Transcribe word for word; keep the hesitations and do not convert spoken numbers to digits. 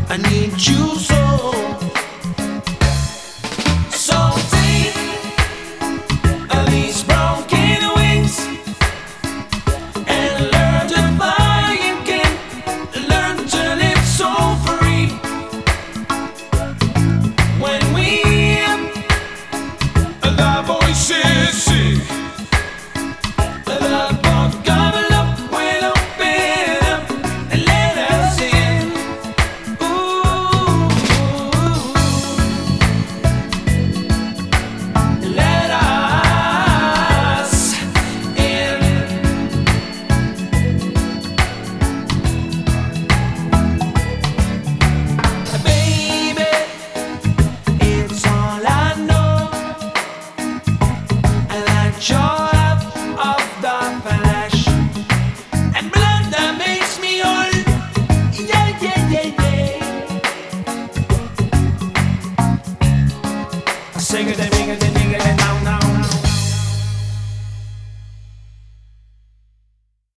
I need you so. So take these broken wings and learn to fly again. Learn to live so free. When we hear the voices sing, the book gobble up will open up and let us in. Ooh, let us in. Baby, it's all I know. And that joy of the flesh and blood that makes me whole. Yeah, yeah, yeah, yeah. I sing it, I sing it, I sing it, I